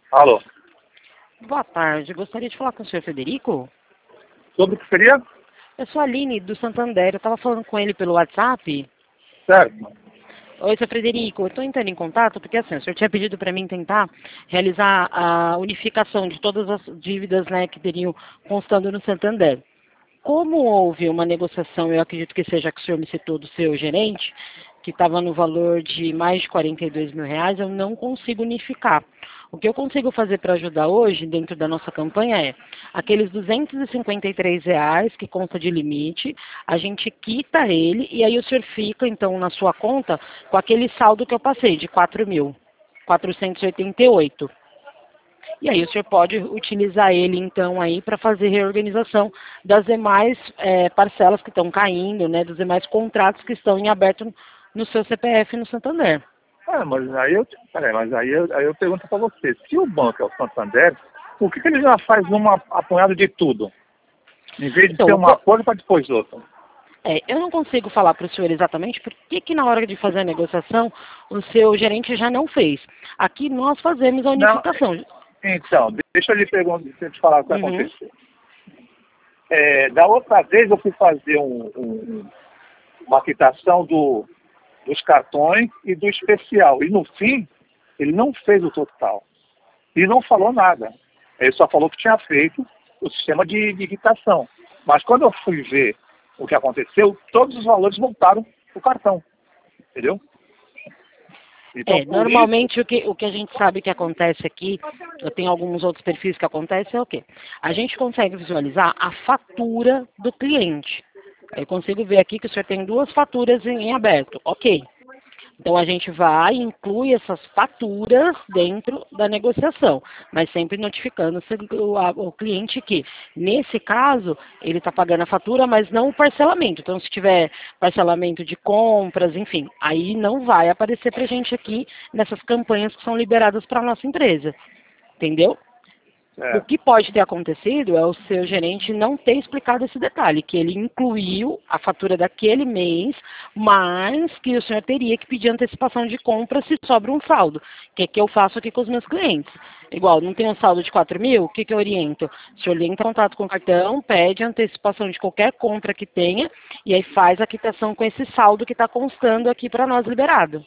Alô, Boa tarde, gostaria de falar com o senhor Frederico. sobre o que seria? Eu sou a Aline, do Santander, eu estava falando com ele pelo WhatsApp. Certo. Oi, seu Frederico, eu estou entrando em contato porque assim, o senhor tinha pedido para mim tentar realizar a unificação de todas as dívidas, né, que teriam constando no Santander. Como houve uma negociação, eu acredito que seja que o senhor me citou do seu gerente, que estava no valor de mais de R$ 42.000, eu não consigo unificar. O que eu consigo fazer para ajudar hoje, dentro da nossa campanha, é aqueles R$ 253 que consta de limite, a gente quita ele e aí o senhor fica, então, na sua conta com aquele saldo que eu passei, de 4.488. E aí o senhor pode utilizar ele, então, aí para fazer reorganização das demais parcelas que estão caindo, né, dos demais contratos que estão em aberto no seu CPF no Santander. Mas aí eu pergunto para você, se o banco é o Santander, por que ele já faz uma apanhada de tudo? Em vez de Então, ter uma coisa para depois outra. eu não consigo falar para o senhor exatamente por que na hora de fazer a negociação o seu gerente já não fez. Aqui nós fazemos a Não, unificação. então, deixa eu lhe perguntar, deixa eu te falar o que Uhum. aconteceu. Da outra vez eu fui fazer uma quitação dos cartões e do especial. E no fim, ele não fez o total. E não falou nada. Ele só falou que tinha feito o sistema de quitação. Mas quando eu fui ver o que aconteceu, todos os valores voltaram para o cartão. Entendeu? Então, por isso, Normalmente o que a gente sabe que acontece aqui, eu tenho alguns outros perfis que acontecem, é o quê? A gente consegue visualizar a fatura do cliente. Eu consigo ver aqui que o senhor tem duas faturas em aberto. Ok. Então a gente vai e inclui essas faturas dentro da negociação, mas sempre notificando o cliente que, nesse caso, ele está pagando a fatura, mas não o parcelamento. Então, se tiver parcelamento de compras, enfim, aí não vai aparecer para a gente aqui nessas campanhas que são liberadas para a nossa empresa. Entendeu? O que pode ter acontecido é o seu gerente não ter explicado esse detalhe, que ele incluiu a fatura daquele mês, mas que o senhor teria que pedir antecipação de compra se sobra um saldo, que é que eu faço aqui com os meus clientes. Igual, não tem um saldo de 4.000, o que eu oriento? O senhor entra em contato com o cartão, pede antecipação de qualquer compra que tenha, e aí faz a quitação com esse saldo que está constando aqui para nós liberado.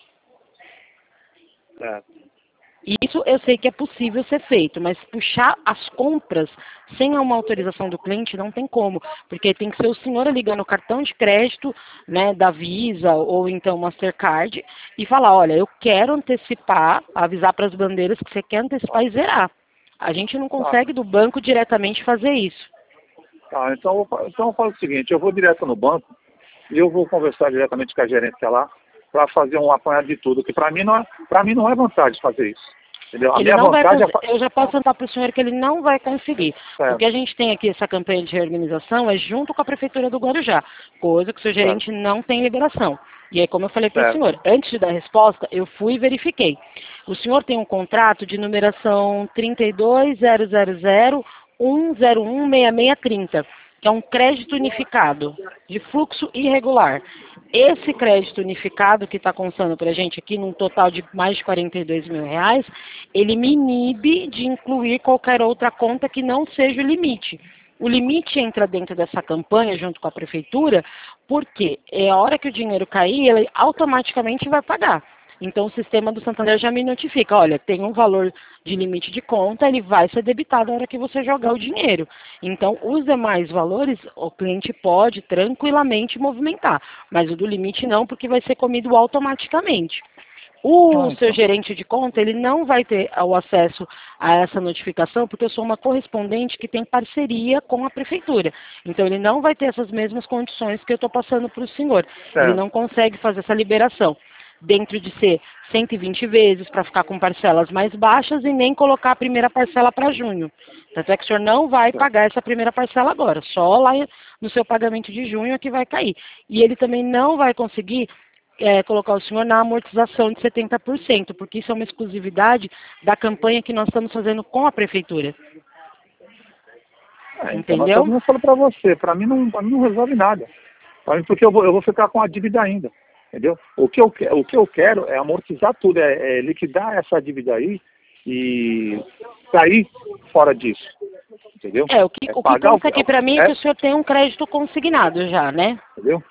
Isso eu sei que é possível ser feito, mas puxar as compras sem uma autorização do cliente não tem como, porque tem que ser o senhor ligando o cartão de crédito, né, da Visa ou então Mastercard e falar, olha, eu quero antecipar, avisar para as bandeiras que você quer antecipar e zerar. A gente não consegue do banco diretamente fazer isso. então eu falo o seguinte, eu vou direto no banco e eu vou conversar diretamente com a gerência lá para fazer um apanhado de tudo, que para mim não é vantagem fazer isso. Entendeu? A Ele minha não vai vantagem eu já posso falar para o senhor que ele não vai conseguir. é... O que a gente tem aqui, essa campanha de reorganização, é junto com a Prefeitura do Guarujá, coisa que o seu gerente não tem liberação. E aí, como eu falei para o senhor, antes de dar a resposta, eu fui e verifiquei. O senhor tem um contrato de numeração 32.000.101.6630, que é um crédito unificado, de fluxo irregular. Esse crédito unificado que está constando para a gente aqui, num total de mais de R$ 42.000, ele me inibe de incluir qualquer outra conta que não seja o limite. O limite entra dentro dessa campanha junto com a prefeitura, porque a hora que o dinheiro cair, ele automaticamente vai pagar. Então o sistema do Santander já me notifica, olha, tem um valor de limite de conta, ele vai ser debitado na hora que você jogar o dinheiro. Então os demais valores o cliente pode tranquilamente movimentar, mas o do limite não, porque vai ser comido automaticamente. O seu gerente de conta, ele não vai ter o acesso a essa notificação, porque eu sou uma correspondente que tem parceria com a prefeitura. Então, ele não vai ter essas mesmas condições que eu estou passando para o senhor. Ele não consegue fazer essa liberação dentro de ser 120 vezes para ficar com parcelas mais baixas e nem colocar a primeira parcela para junho. Tanto é que o senhor não vai pagar essa primeira parcela agora, só lá no seu pagamento de junho é que vai cair. E ele também não vai conseguir colocar o senhor na amortização de 70%, porque isso é uma exclusividade da campanha que nós estamos fazendo com a prefeitura. Entendeu? Então, eu falo para você, para mim não resolve nada. Porque eu vou ficar com a dívida ainda. Entendeu? O que eu quero é amortizar tudo, é liquidar essa dívida aí e sair fora disso, entendeu? O que consta aqui para mim é que o senhor tem um crédito consignado já, né? Entendeu?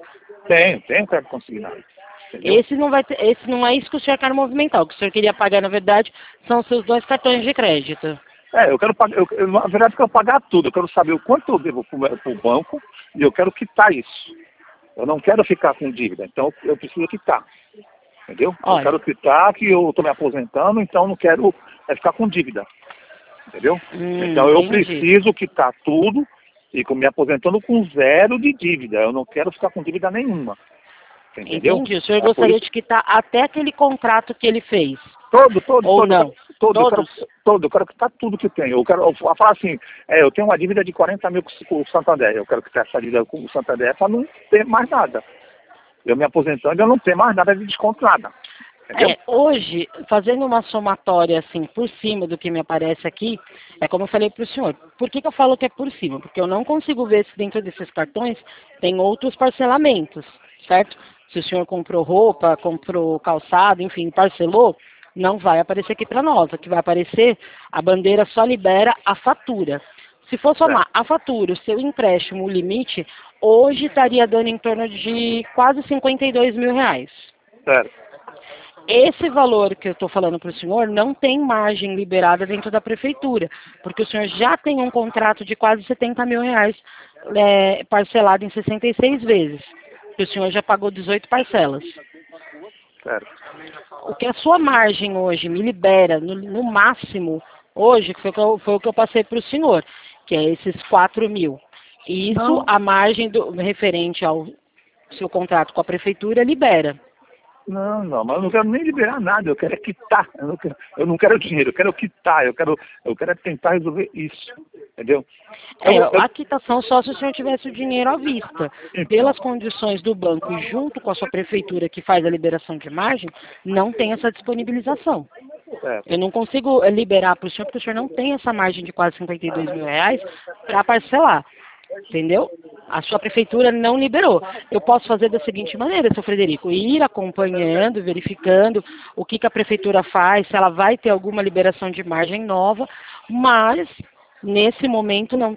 Tem crédito consignado. Entendeu? Esse não é isso que o senhor quer movimentar. O que o senhor queria pagar, na verdade, são os seus 2 cartões de crédito. Eu quero pagar, na verdade eu quero pagar tudo, eu quero saber o quanto eu devo para o banco e eu quero quitar isso. Eu não quero ficar com dívida, então eu preciso quitar. Entendeu? Olha, eu quero quitar, que eu estou me aposentando, então não quero ficar com dívida. Entendeu? Então eu preciso quitar tudo e me aposentando com 0 de dívida. Eu não quero ficar com dívida nenhuma. Entendeu? Entendi. O senhor gostaria de quitar até aquele contrato que ele fez? Todo. Ou não? Eu quero quitar tudo que tem. Eu falar assim, eu tenho uma dívida de 40 mil com o Santander. Eu quero quitar essa dívida com o Santander para não ter mais nada. Eu me aposentando, eu não tenho mais nada de desconto, nada. Hoje, fazendo uma somatória assim, por cima do que me aparece aqui, é como eu falei para o senhor. Por que eu falo que é por cima? Porque eu não consigo ver se dentro desses cartões tem outros parcelamentos, certo? Se o senhor comprou roupa, comprou calçado, enfim, parcelou, não vai aparecer aqui para nós. Aqui vai aparecer, a bandeira só libera a fatura. Se for somar a fatura, o seu empréstimo, o limite, hoje estaria dando em torno de quase 52 mil reais. Certo. Esse valor que eu estou falando para o senhor não tem margem liberada dentro da prefeitura, porque o senhor já tem um contrato de quase 70 mil reais parcelado em 66 vezes, que o senhor já pagou 18 parcelas. Certo. O que a sua margem hoje me libera, no máximo, hoje, foi o que eu passei para o senhor, que é esses 4 mil. E isso, a margem referente ao seu contrato com a prefeitura libera. Não, mas eu não quero nem liberar nada, eu quero quitar. Eu não quero dinheiro, eu quero quitar, eu quero tentar resolver isso, entendeu? A quitação só se o senhor tivesse o dinheiro à vista. Pelas condições do banco, junto com a sua prefeitura que faz a liberação de margem, não tem essa disponibilização. Eu não consigo liberar para o senhor, porque o senhor não tem essa margem de quase 52 mil reais para parcelar. Entendeu? A sua prefeitura não liberou. Eu posso fazer da seguinte maneira, seu Frederico, ir acompanhando, verificando o que a prefeitura faz, se ela vai ter alguma liberação de margem nova, mas nesse momento não